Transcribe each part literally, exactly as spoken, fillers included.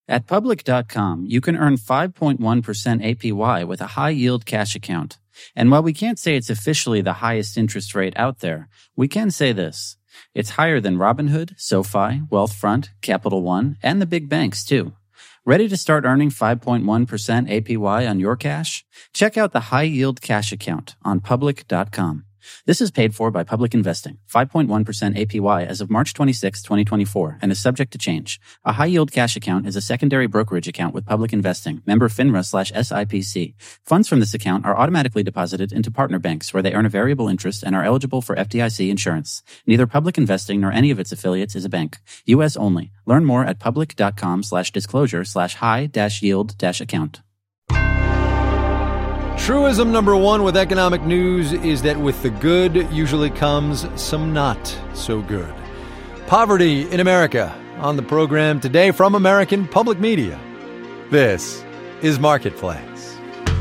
At Public dot com, you can earn five point one percent A P Y with a high-yield cash account. And while we can't say it's officially the highest interest rate out there, we can say this. It's higher than Robinhood, SoFi, Wealthfront, Capital One, and the big banks, too. Ready to start earning five point one percent A P Y on your cash? Check out the high-yield cash account on Public dot com. This is paid for by Public Investing, five point one percent A P Y as of March twenty-sixth, twenty twenty-four, and is subject to change. A high-yield cash account is a secondary brokerage account with Public Investing, member FINRA slash S I P C. Funds from this account are automatically deposited into partner banks where they earn a variable interest and are eligible for F D I C insurance. Neither Public Investing nor any of its affiliates is a bank. U S only. Learn more at Public dot com slash disclosure slash high dash yield dash account. Truism number one with economic news is that with the good usually comes some not so good. Poverty in America. On the program today from American Public Media. This is Marketplace.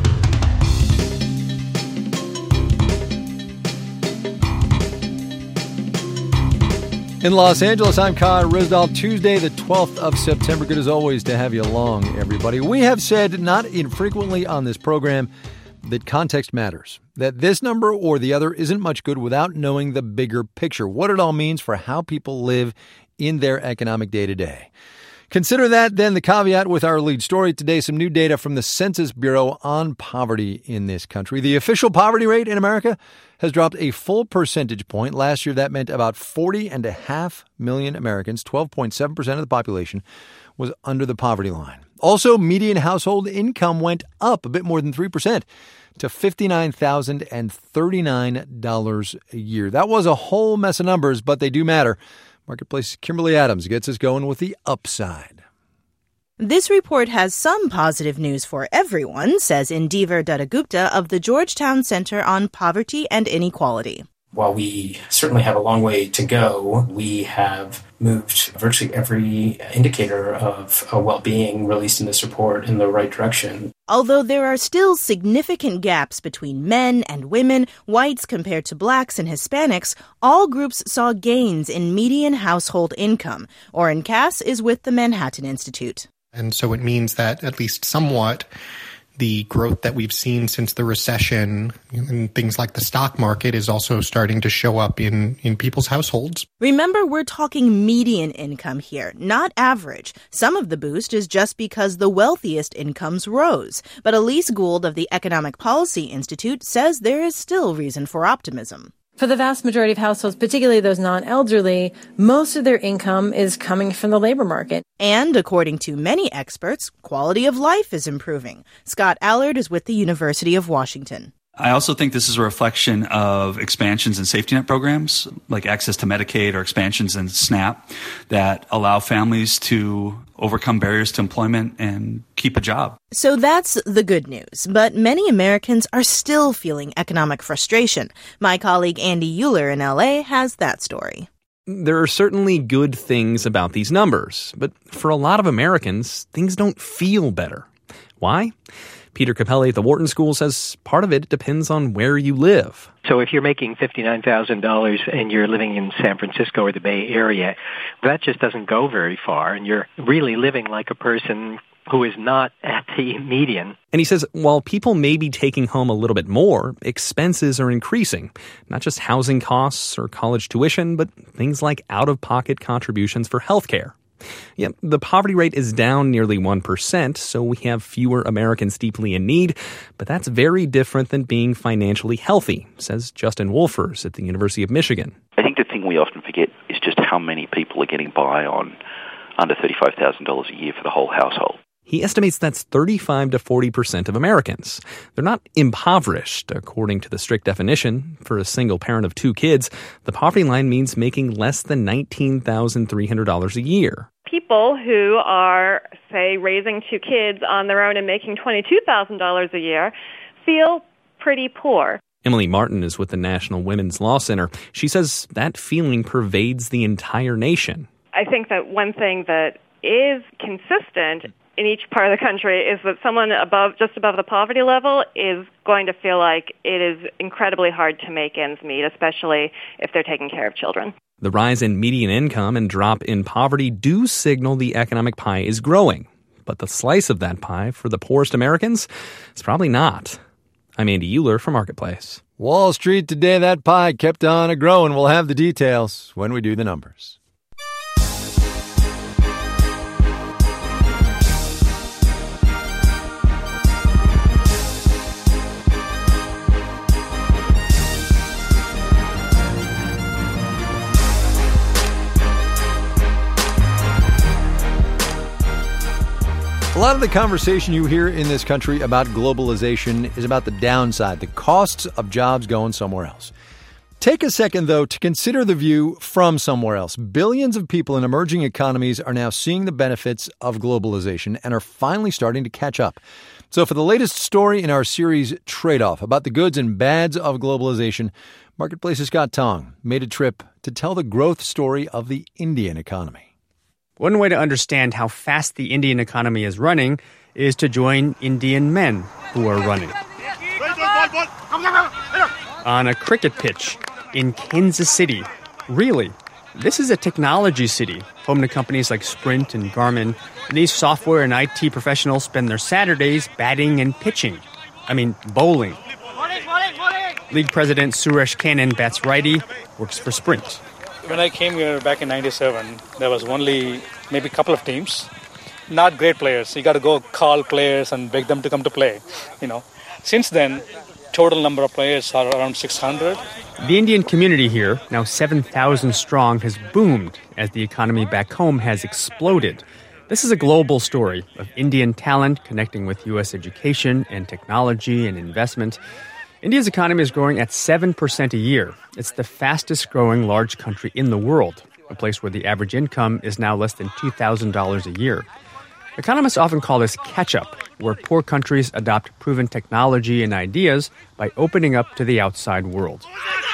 In Los Angeles, I'm Kai Ryssdal. Tuesday, the twelfth of September. Good as always to have you along, everybody. We have said not infrequently on this program that context matters, that this number or the other isn't much good without knowing the bigger picture, what it all means for how people live in their economic day-to-day. Consider that, then, the caveat with our lead story today, some new data from the Census Bureau on poverty in this country. The official poverty rate in America has dropped a full percentage point. Last year, that meant about forty and a half million Americans, twelve point seven percent of the population, was under the poverty line. Also, median household income went up a bit more than three percent to fifty-nine thousand thirty-nine dollars a year. That was a whole mess of numbers, but they do matter. Marketplace Kimberly Adams gets us going with the upside. This report has some positive news for everyone, says Indiver Dattagupta of the Georgetown Center on Poverty and Inequality. While we certainly have a long way to go, we have moved virtually every indicator of uh, well-being released in this report in the right direction. Although there are still significant gaps between men and women, whites compared to blacks and Hispanics, all groups saw gains in median household income. Oren Cass is with the Manhattan Institute. And so it means that at least somewhat the growth that we've seen since the recession and things like the stock market is also starting to show up in, in people's households. Remember, we're talking median income here, not average. Some of the boost is just because the wealthiest incomes rose. But Elise Gould of the Economic Policy Institute says there is still reason for optimism. For the vast majority of households, particularly those non-elderly, most of their income is coming from the labor market. And according to many experts, quality of life is improving. Scott Allard is with the University of Washington. I also think this is a reflection of expansions in safety net programs, like access to Medicaid or expansions in SNAP, that allow families to overcome barriers to employment and keep a job. So that's the good news. But many Americans are still feeling economic frustration. My colleague Andy Euler in L A has that story. There are certainly good things about these numbers, but for a lot of Americans, things don't feel better. Why? Peter Capelli at the Wharton School says part of it depends on where you live. So if you're making fifty-nine thousand dollars and you're living in San Francisco or the Bay Area, that just doesn't go very far, and you're really living like a person who is not at the median. And he says while people may be taking home a little bit more, expenses are increasing. Not just housing costs or college tuition, but things like out-of-pocket contributions for healthcare. Yeah, the poverty rate is down nearly one percent, so we have fewer Americans deeply in need, but that's very different than being financially healthy, says Justin Wolfers at the University of Michigan. I think the thing we often forget is just how many people are getting by on under thirty-five thousand dollars a year for the whole household. He estimates that's thirty-five to forty percent of Americans. They're not impoverished, according to the strict definition. For a single parent of two kids, the poverty line means making less than nineteen thousand three hundred dollars a year. People who are, say, raising two kids on their own and making twenty-two thousand dollars a year feel pretty poor. Emily Martin is with the National Women's Law Center. She says that feeling pervades the entire nation. I think that one thing that is consistent in each part of the country is that someone above, just above the poverty level is going to feel like it is incredibly hard to make ends meet, especially if they're taking care of children. The rise in median income and drop in poverty do signal the economic pie is growing. but the slice of that pie for the poorest Americans is probably not. I'm Andy Euler for Marketplace. Wall Street today, that pie kept on a-growing. We'll have the details when we do the numbers. A lot of the conversation you hear in this country about globalization is about the downside, the costs of jobs going somewhere else. Take a second, though, to consider the view from somewhere else. Billions of people in emerging economies are now seeing the benefits of globalization and are finally starting to catch up. So for the latest story in our series Trade-Off about the goods and bads of globalization, Marketplace's Scott Tong made a trip to tell the growth story of the Indian economy. One way to understand how fast the Indian economy is running is to join Indian men who are running. On a cricket pitch in Kansas City. Really, this is a technology city, home to companies like Sprint and Garmin. And these software and I T professionals spend their Saturdays batting and pitching. I mean, bowling. League president Suresh Kannan bats righty, works for Sprint. When I came here back in ninety-seven, there was only maybe a couple of teams. Not great players. You got to go call players and beg them to come to play, you know. Since then, total number of players are around six hundred. The Indian community here, now seven thousand strong, has boomed as the economy back home has exploded. This is a global story of Indian talent connecting with U S education and technology and investment. India's economy is growing at seven percent a year. It's the fastest growing large country in the world, a place where the average income is now less than two thousand dollars a year. Economists often call this catch-up, where poor countries adopt proven technology and ideas by opening up to the outside world.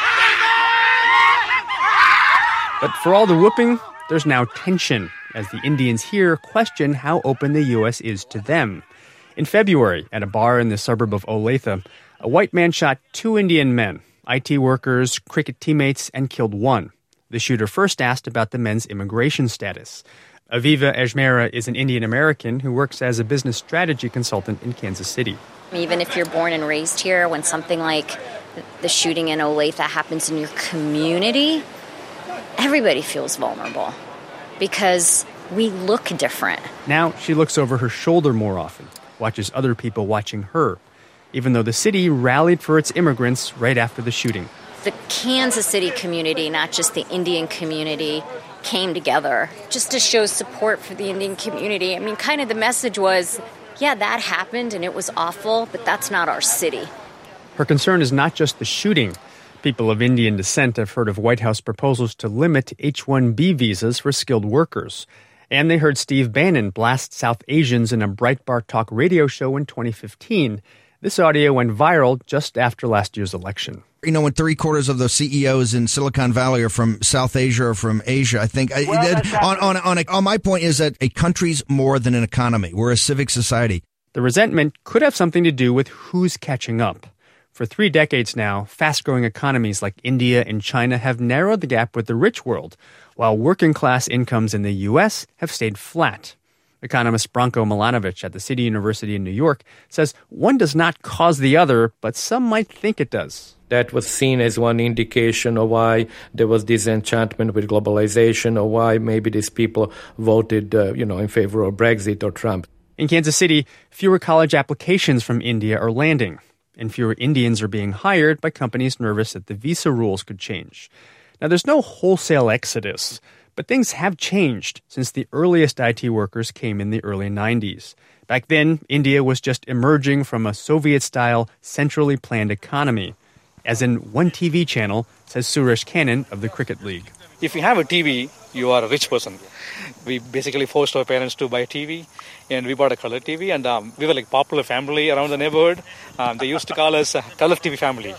But for all the whooping, there's now tension, as the Indians here question how open the U S is to them. In February, at a bar in the suburb of Olathe, a white man shot two Indian men, I T workers, cricket teammates, and killed one. The shooter first asked about the men's immigration status. Aviva Ajmera is an Indian American who works as a business strategy consultant in Kansas City. Even if you're born and raised here, when something like the shooting in Olathe happens in your community, everybody feels vulnerable because we look different. Now she looks over her shoulder more often, watches other people watching her, even though the city rallied for its immigrants right after the shooting. The Kansas City community, not just the Indian community, came together just to show support for the Indian community. I mean, kind of the message was, yeah, that happened and it was awful, but that's not our city. Her concern is not just the shooting. People of Indian descent have heard of White House proposals to limit H one B visas for skilled workers. And they heard Steve Bannon blast South Asians in a Breitbart Talk radio show in twenty fifteen. This audio went viral just after last year's election. You know, when three quarters of the C E Os in Silicon Valley are from South Asia or from Asia, I think well, I, that, on on on, a, on my point is that a country's more than an economy. We're a civic society. The resentment could have something to do with who's catching up. For three decades now, fast-growing economies like India and China have narrowed the gap with the rich world, while working-class incomes in the U S have stayed flat. Economist Branko Milanovic at the City University in New York says one does not cause the other, but some might think it does. That was seen as one indication of why there was disenchantment with globalization, or why maybe these people voted, uh, you know, in favor of Brexit or Trump. In Kansas City, fewer college applications from India are landing, and fewer Indians are being hired by companies nervous that the visa rules could change. Now, there's no wholesale exodus, but things have changed since the earliest I T workers came in the early nineties. Back then, India was just emerging from a Soviet-style, centrally planned economy. As in one T V channel, says Suresh Kannan of the Cricket League. If you have a T V, you are a rich person. We basically forced our parents to buy a T V, and we bought a color T V, and um, we were like popular family around the neighborhood. Um, they used to call us a color T V family.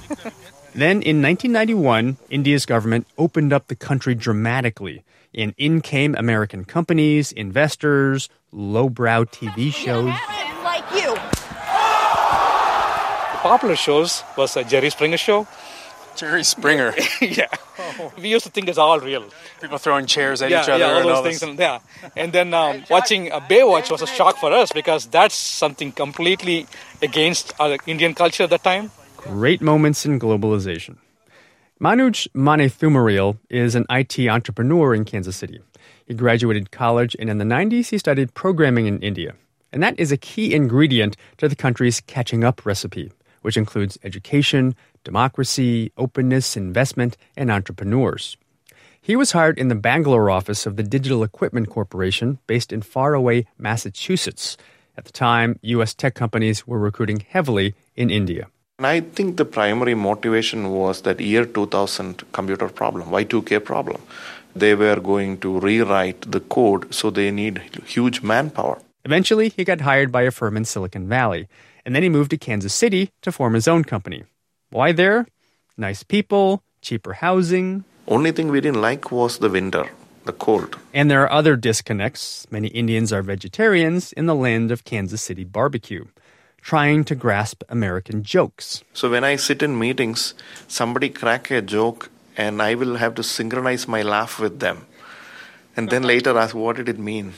Then, in nineteen ninety-one, India's government opened up the country dramatically, and in came American companies, investors, lowbrow T V shows. Like you. The popular shows was a Jerry Springer show, Jerry Springer. Yeah. We used to think it's all real. People throwing chairs at yeah, each other. Yeah, all and those all things. this. And, yeah. And then um, watching uh, Baywatch was a shock for us because that's something completely against our Indian culture at that time. Great moments in globalization. Manoj Manethumaril is an I T entrepreneur in Kansas City. He graduated college, and in the nineties, he studied programming in India. And that is a key ingredient to the country's catching up recipe, which includes education, democracy, openness, investment, and entrepreneurs. He was hired in the Bangalore office of the Digital Equipment Corporation based in faraway Massachusetts. At the time, U S tech companies were recruiting heavily in India. And I think the primary motivation was that year two thousand computer problem, Y two K problem. They were going to rewrite the code, so they need huge manpower. Eventually, he got hired by a firm in Silicon Valley, and then he moved to Kansas City to form his own company. Why there? Nice people, cheaper housing. Only thing we didn't like was the winter, the cold. And there are other disconnects. Many Indians are vegetarians in the land of Kansas City barbecue, trying to grasp American jokes. So when I sit in meetings, somebody crack a joke, and I will have to synchronize my laugh with them. And then later ask, what did it mean?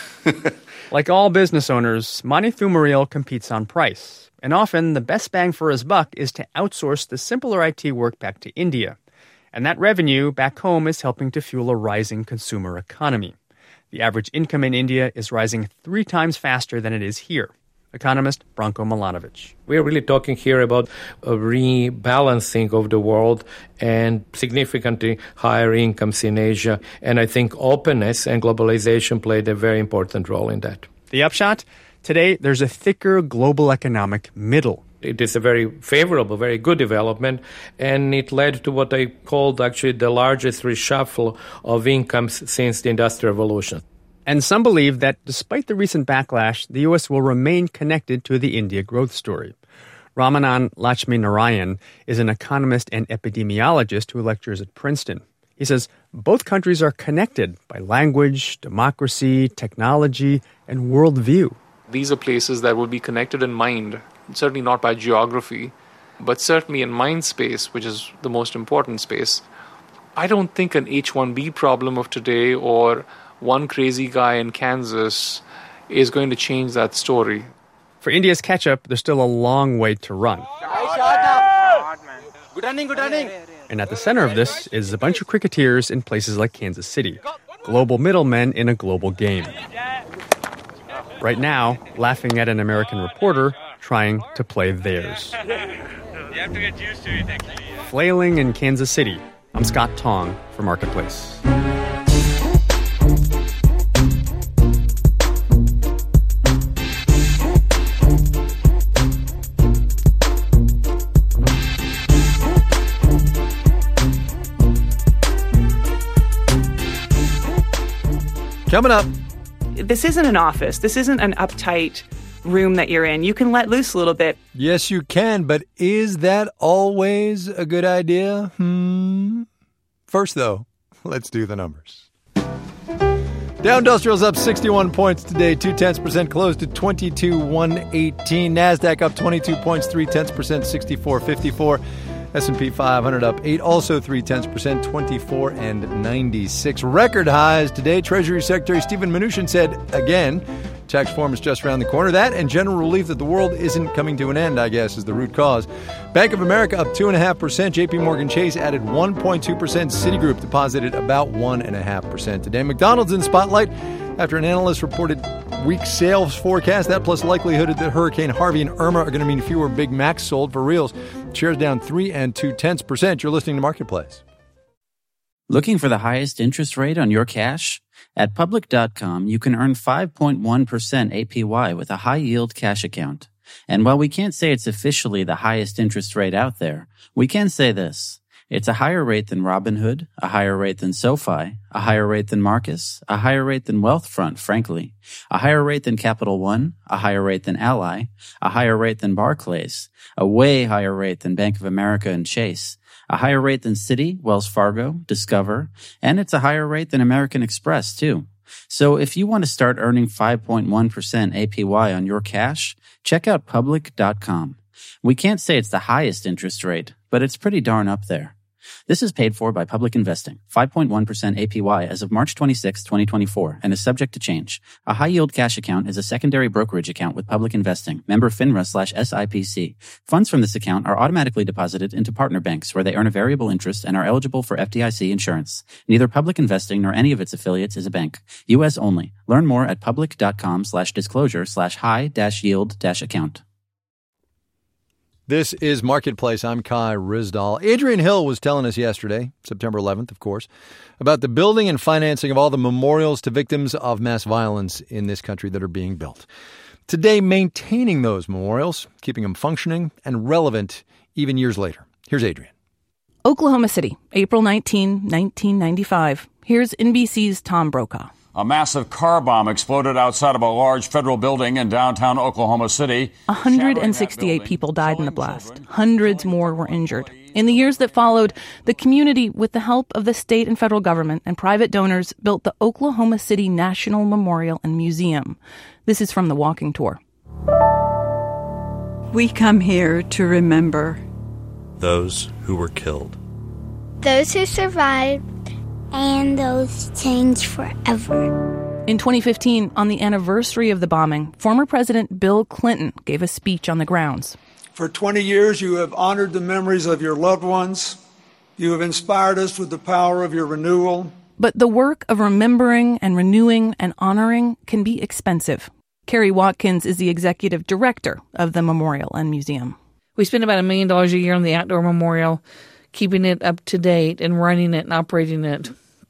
Like all business owners, Manethumaril competes on price. And often, the best bang for his buck is to outsource the simpler I T work back to India. And that revenue back home is helping to fuel a rising consumer economy. The average income in India is rising three times faster than it is here. Economist Branko Milanovic. We're really talking here about a rebalancing of the world and significantly higher incomes in Asia. And I think openness and globalization played a very important role in that. The upshot? Today, there's a thicker global economic middle. It is a very favorable, very good development, and it led to what I called actually the largest reshuffle of incomes since the Industrial Revolution. And some believe that despite the recent backlash, the U S will remain connected to the India growth story. Ramanan Lakshminarayan is an economist and epidemiologist who lectures at Princeton. He says both countries are connected by language, democracy, technology, and worldview. These are places that will be connected in mind, certainly not by geography, but certainly in mind space, which is the most important space. I don't think an H one B problem of today or one crazy guy in Kansas is going to change that story. For India's catch-up, there's still a long way to run. Good running, good running. And at the center of this is a bunch of cricketers in places like Kansas City, global middlemen in a global game. Right now, laughing at an American reporter trying to play theirs. You have to get used to it, actually. Flailing in Kansas City, I'm Scott Tong for Marketplace. Coming up. This isn't an office. This isn't an uptight room that you're in. You can let loose a little bit. Yes, you can, but is that always a good idea? Hmm. First, though, let's do the numbers. Dow Industrial's up sixty-one points today, two tenths percent, closed at twenty-two one eighteen. NASDAQ up twenty-two points, three tenths percent, sixty-four fifty-four. S and P five hundred up eight, also three tenths percent, twenty-four and ninety-six. Record highs today. Treasury Secretary Steven Mnuchin said again, tax reform is just around the corner. That and general relief that the world isn't coming to an end, I guess, is the root cause. Bank of America up two point five percent. J P Morgan Chase added one point two percent. Citigroup deposited about one point five percent today. McDonald's in spotlight after an analyst reported weak sales forecast. That plus likelihood that Hurricane Harvey and Irma are going to mean fewer Big Macs sold for reals. Shares down three and two tenths percent. You're listening to Marketplace. Looking for the highest interest rate on your cash? At Public dot com, you can earn five point one percent A P Y with a high-yield cash account. And while we can't say it's officially the highest interest rate out there, we can say this. It's a higher rate than Robinhood, a higher rate than SoFi, a higher rate than Marcus, a higher rate than Wealthfront, frankly, a higher rate than Capital One, a higher rate than Ally, a higher rate than Barclays, a way higher rate than Bank of America and Chase, a higher rate than Citi, Wells Fargo, Discover, and it's a higher rate than American Express, too. So if you want to start earning five point one percent A P Y on your cash, check out Public dot com. We can't say it's the highest interest rate, but it's pretty darn up there. This is paid for by Public Investing, five point one percent A P Y as of March twenty-sixth, twenty twenty-four, and is subject to change. A high-yield cash account is a secondary brokerage account with Public Investing, member FINRA slash S I P C. Funds from this account are automatically deposited into partner banks where they earn a variable interest and are eligible for F D I C insurance. Neither Public Investing nor any of its affiliates is a bank. U S only. Learn more at public.com slash disclosure slash high dash yield dash account. This is Marketplace. I'm Kai Ryssdal. Adrian Hill was telling us yesterday, September eleventh, of course, about the building and financing of all the memorials to victims of mass violence in this country that are being built. Today, maintaining those memorials, keeping them functioning and relevant even years later. Here's Adrian. Oklahoma City, April nineteenth, nineteen ninety-five. Here's N B C's Tom Brokaw. A massive car bomb exploded outside of a large federal building in downtown Oklahoma City. one hundred sixty-eight people died in the blast. Hundreds more were injured. In the years that followed, the community, with the help of the state and federal government and private donors, built the Oklahoma City National Memorial and Museum. This is from the walking tour. We come here to remember those who were killed, those who survived, and those changed forever. In twenty fifteen, on the anniversary of the bombing, former President Bill Clinton gave a speech on the grounds. For twenty years, you have honored the memories of your loved ones. You have inspired us with the power of your renewal. But the work of remembering and renewing and honoring can be expensive. Carrie Watkins is the executive director of the memorial and museum. We spend about a million dollars a year on the outdoor memorial, keeping it up to date and running it and operating it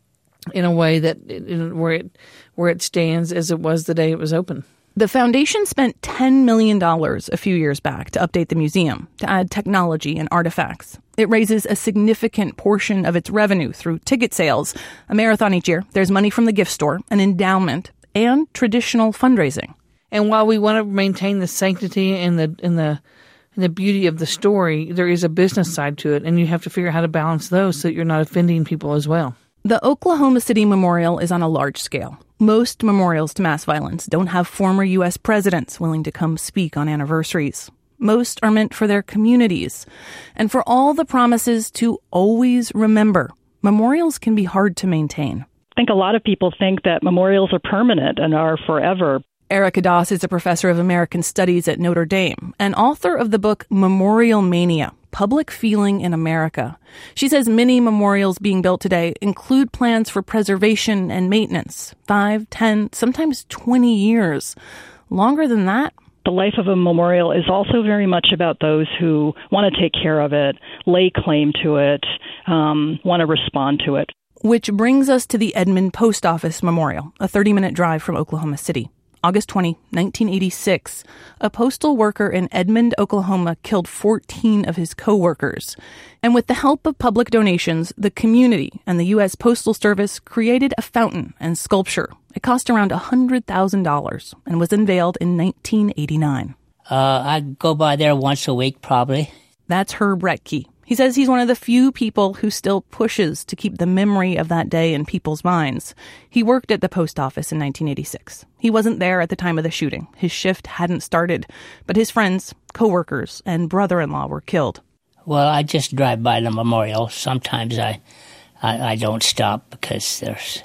in a way that it, where it where it stands as it was the day it was open. The foundation spent ten million dollars a few years back to update the museum, to add technology and artifacts. It raises a significant portion of its revenue through ticket sales, a marathon each year. There's money from the gift store, an endowment, and traditional fundraising. And while we want to maintain the sanctity and the and the and the beauty of the story, there is a business side to it, and you have to figure out how to balance those so that you're not offending people as well. The Oklahoma City Memorial is on a large scale. Most memorials to mass violence don't have former U S presidents willing to come speak on anniversaries. Most are meant for their communities. And for all the promises to always remember, memorials can be hard to maintain. I think a lot of people think that memorials are permanent and are forever. Erica Doss is a professor of American Studies at Notre Dame and author of the book Memorial Mania, Public Feeling in America. She says many memorials being built today include plans for preservation and maintenance, five, ten, sometimes twenty years. Longer than that? The life of a memorial is also very much about those who want to take care of it, lay claim to it, um, want to respond to it. Which brings us to the Edmond Post Office Memorial, a thirty-minute drive from Oklahoma City. August twentieth, nineteen eighty-six, a postal worker in Edmond, Oklahoma, killed fourteen of his co-workers. And with the help of public donations, the community and the U S Postal Service created a fountain and sculpture. It cost around one hundred thousand dollars and was unveiled in nineteen eighty-nine. Uh, I go by there once a week, probably. That's Herb Retke. He says he's one of the few people who still pushes to keep the memory of that day in people's minds. He worked at the post office in nineteen eighty-six. He wasn't there at the time of the shooting. His shift hadn't started, but his friends, coworkers, and brother-in-law were killed. Well, I just drive by the memorial. Sometimes I, I, I don't stop because there's,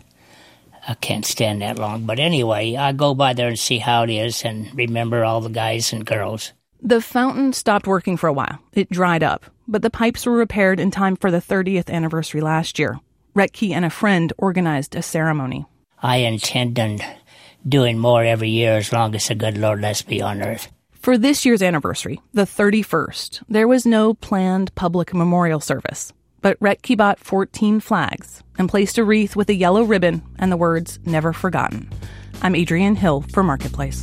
I can't stand that long. But anyway, I go by there and see how it is and remember all the guys and girls. The fountain stopped working for a while. It dried up, but the pipes were repaired in time for the thirtieth anniversary last year. Retke and a friend organized a ceremony. I intend on doing more every year as long as the good Lord lets me on earth. For this year's anniversary, the thirty-first, there was no planned public memorial service. But Retke bought fourteen flags and placed a wreath with a yellow ribbon and the words, "Never Forgotten." I'm Adrian Hill for Marketplace.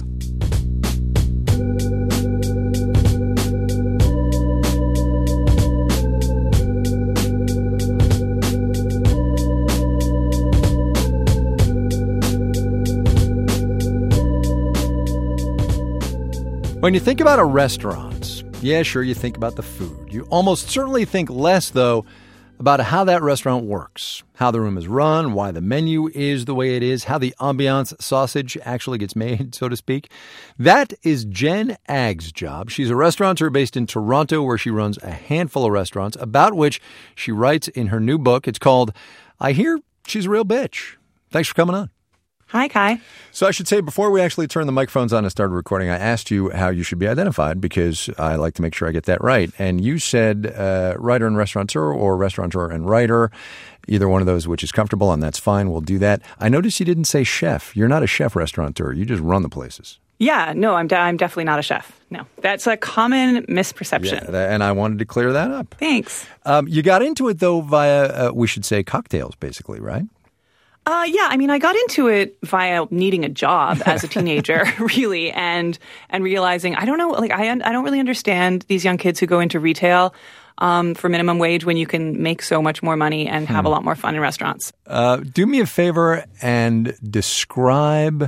When you think about a restaurant, yeah, sure, you think about the food. You almost certainly think less, though, about how that restaurant works, how the room is run, why the menu is the way it is, how the ambiance sausage actually gets made, so to speak. That is Jen Agg's job. She's a restaurateur based in Toronto where she runs a handful of restaurants, about which she writes in her new book. It's called I Hear She's a Real Bitch. Thanks for coming on. Hi, Kai. So I should say, before we actually turned the microphones on and started recording, I asked you how you should be identified because I like to make sure I get that right. And you said uh, writer and restaurateur or restaurateur and writer, either one of those, which is comfortable, and that's fine. We'll do that. I noticed you didn't say chef. You're not a chef restaurateur. You just run the places. Yeah, no, I'm, de- I'm definitely not a chef. No, that's a common misperception. Yeah, and I wanted to clear that up. Thanks. Um, you got into it, though, via, uh, we should say, cocktails, basically, right? Uh, yeah, I mean, I got into it via needing a job as a teenager, really, and and realizing I don't know, like I I don't really understand these young kids who go into retail um, for minimum wage when you can make so much more money and have hmm. a lot more fun in restaurants. Uh, do me a favor and describe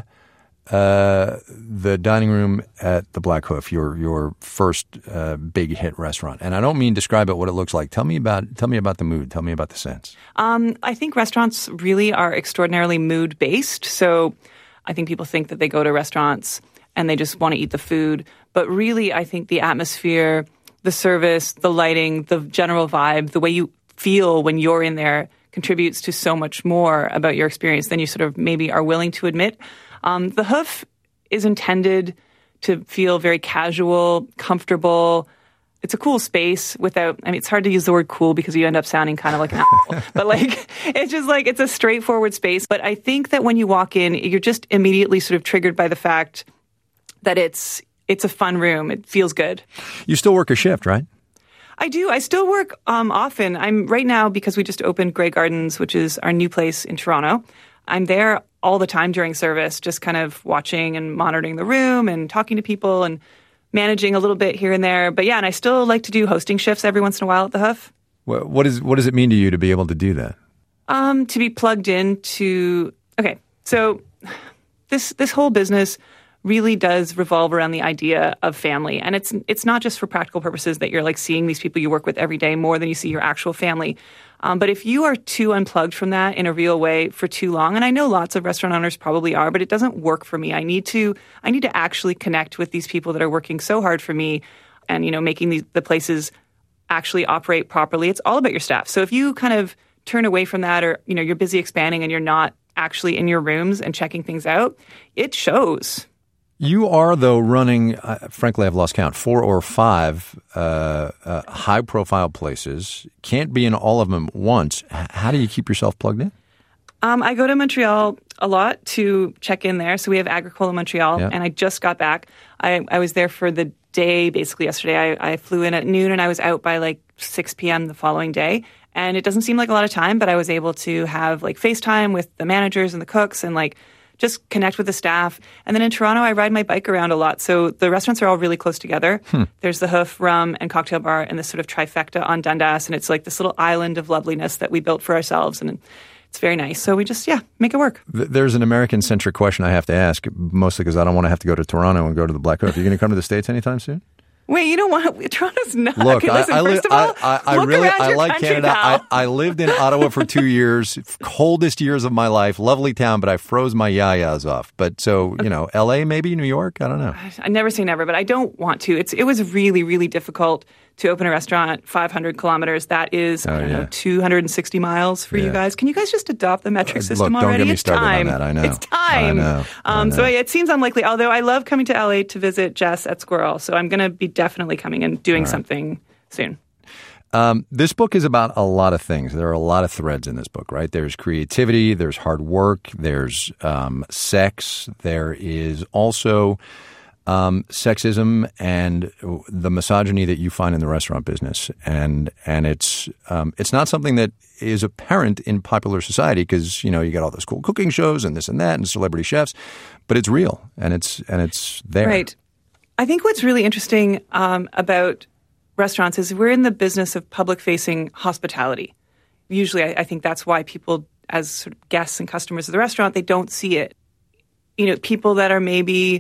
uh, the dining room at the Black Hoof, your your first uh, big hit restaurant. And I don't mean describe it what it looks like. Tell me about tell me about the mood. Tell me about the sense. Um, I think restaurants really are extraordinarily mood based. So I think people think that they go to restaurants and they just want to eat the food, but really I think the atmosphere, the service, the lighting, the general vibe, the way you feel when you're in there contributes to so much more about your experience than you sort of maybe are willing to admit. Um, the Hoof is intended to feel very casual, comfortable. It's a cool space without, I mean, it's hard to use the word cool because you end up sounding kind of like an asshole. But like, it's just like, it's a straightforward space. But I think that when you walk in, you're just immediately sort of triggered by the fact that it's, it's a fun room. It feels good. You still work a shift, right? I do. I still work um, often. I'm right now, because we just opened Grey Gardens, which is our new place in Toronto. I'm there all the time during service, just kind of watching and monitoring the room and talking to people and managing a little bit here and there. But yeah, and I still like to do hosting shifts every once in a while at the Hoof. What, what, is, what does it mean to you to be able to do that? Um, to be plugged into, okay, so this this whole business really does revolve around the idea of family. And it's it's not just for practical purposes that you're like seeing these people you work with every day more than you see your actual family. Um, but if you are too unplugged from that in a real way for too long, and I know lots of restaurant owners probably are, but it doesn't work for me. I need to I need to actually connect with these people that are working so hard for me and, you know, making these, the places actually operate properly. It's all about your staff. So if you kind of turn away from that, or, you know, you're busy expanding and you're not actually in your rooms and checking things out, it shows. You are, though, running, uh, frankly, I've lost count, four or five uh, uh, high-profile places. Can't be in all of them once. H- how do you keep yourself plugged in? Um, I go to Montreal a lot to check in there. So we have Agricola Montreal, yeah. and I just got back. I, I was there for the day, basically, yesterday. I, I flew in at noon, and I was out by, like, six p.m. the following day. And it doesn't seem like a lot of time, but I was able to have, like, FaceTime with the managers and the cooks and, like, just connect with the staff. And then in Toronto, I ride my bike around a lot. So the restaurants are all really close together. Hmm. There's the Hoof, Rum, and Cocktail Bar, and this sort of trifecta on Dundas. And it's like this little island of loveliness that we built for ourselves. And it's very nice. So we just, yeah, make it work. There's an American-centric question I have to ask, mostly because I don't want to have to go to Toronto and go to the Black Hoof. Are you going to come to the States anytime soon? Wait, you don't want to, Toronto's not. Look, okay, listen, I, I, first of all, I, I, look really, around I your like country, Canada. pal. I, I lived in Ottawa for two years, coldest years of my life, lovely town, but I froze my yayas off. But so, you know, L A, maybe New York, I don't know. I never say never, but I don't want to. It's It was really, really difficult to open a restaurant five hundred kilometers. That is, oh, I don't yeah. know, two hundred sixty miles for yeah. you guys. Can you guys just adopt the metric uh, system look, already? Don't get me it's started time. on that. I know. It's time. I know. I Um, know. so it seems unlikely, although I love coming to L A to visit Jess at Squirrel. So I'm going to be definitely coming and doing right. something soon. Um, this book is about a lot of things. There are a lot of threads in this book, right? There's creativity, there's hard work, there's um, sex, there is also um, sexism and the misogyny that you find in the restaurant business, and and it's um, it's not something that is apparent in popular society because you know you got all those cool cooking shows and this and that and celebrity chefs, but it's real and it's and it's there. Right. I think what's really interesting um, about restaurants is we're in the business of public-facing hospitality. Usually, I, I think that's why people, as sort of guests and customers of the restaurant, they don't see it. You know, people that are maybe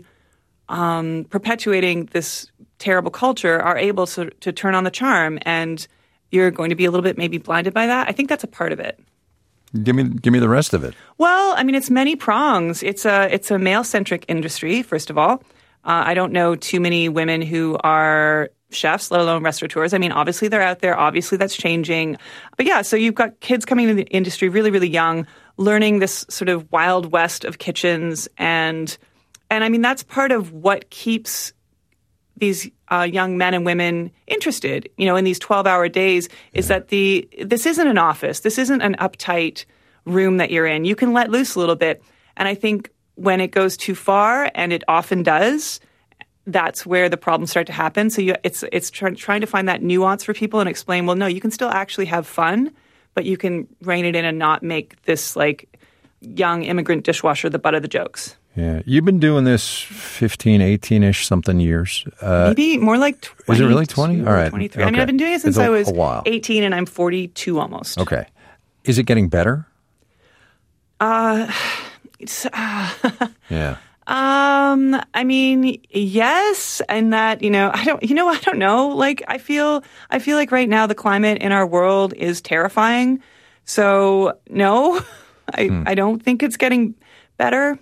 um, perpetuating this terrible culture are able to, to turn on the charm and you're going to be a little bit maybe blinded by that. I think that's a part of it. Give me give me the rest of it. Well, I mean, it's many prongs. It's a it's a male-centric industry, first of all. Uh, I don't know too many women who are chefs, let alone restaurateurs. I mean, obviously they're out there. Obviously that's changing. But yeah, so you've got kids coming into the industry really, really young, learning this sort of wild west of kitchens. And, and I mean, that's part of what keeps these uh, young men and women interested, you know, in these twelve-hour days is that the this isn't an office. This isn't an uptight room that you're in. You can let loose a little bit. And I think when it goes too far, and it often does, that's where the problems start to happen. So you, it's it's try, trying to find that nuance for people and explain, well, no, you can still actually have fun, but you can rein it in and not make this like young immigrant dishwasher the butt of the jokes. Yeah. You've been doing this fifteen, eighteen-ish something years. Uh, Maybe more like twenty. Is it really twenty? All right. twenty-three. Okay. I mean, I've been doing it since a, I was a while. eighteen, and I'm forty-two almost. Okay. Is it getting better? Uh, it's, uh yeah. Um, I mean, yes, and that, you know, I don't, you know, I don't know. Like, I feel, I feel like right now the climate in our world is terrifying. So, no, I, hmm. I don't think it's getting better.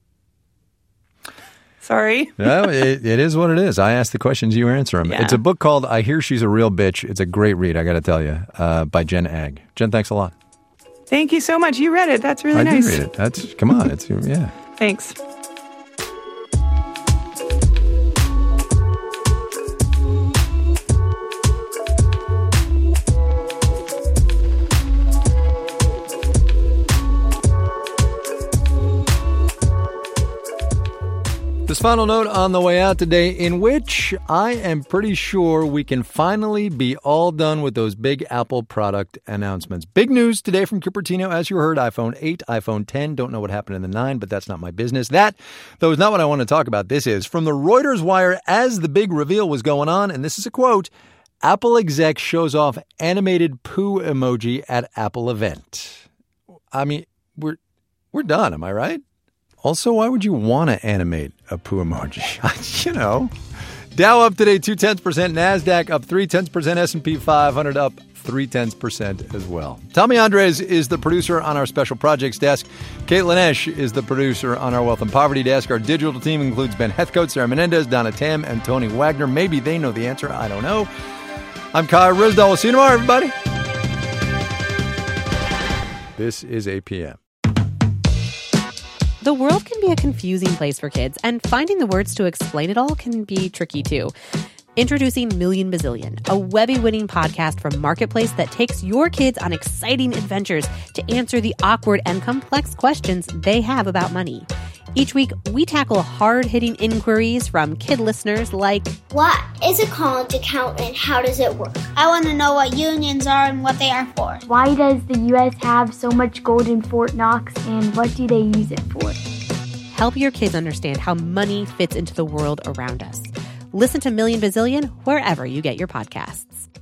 Sorry. No, it, it is what it is. I ask the questions, you answer them. Yeah. It's a book called I Hear She's a Real Bitch. It's a great read, I got to tell you, uh, by Jen Agg. Jen, thanks a lot. Thank you so much. You read it. That's really I nice. I did read it. That's, come on. It's, yeah. Thanks. This final note on the way out today, in which I am pretty sure we can finally be all done with those big Apple product announcements. Big news today from Cupertino, as you heard, iPhone eight, iPhone ten. Don't know what happened in the nine, but that's not my business. That, though, is not what I want to talk about. This is from the Reuters Wire as the big reveal was going on, and this is a quote, Apple exec shows off animated poo emoji at Apple event. I mean, we're we're done, am I right? Also, why would you want to animate a poo emoji? You know. Dow up today two tenths percent, NASDAQ up three tenths percent, S and P five hundred up three tenths percent as well. Tommy Andres is the producer on our special projects desk. Caitlin Esch is the producer on our wealth and poverty desk. Our digital team includes Ben Heathcote, Sarah Menendez, Donna Tam, and Tony Wagner. Maybe they know the answer. I don't know. I'm Kai Ryssdal. We'll see you tomorrow, everybody. This is A P M. The world can be a confusing place for kids, and finding the words to explain it all can be tricky too. Introducing Million Bazillion, a Webby-winning podcast from Marketplace that takes your kids on exciting adventures to answer the awkward and complex questions they have about money. Each week, we tackle hard-hitting inquiries from kid listeners like, what is a college account and how does it work? I want to know what unions are and what they are for. Why does the U S have so much gold in Fort Knox and what do they use it for? Help your kids understand how money fits into the world around us. Listen to Million Bazillion wherever you get your podcasts.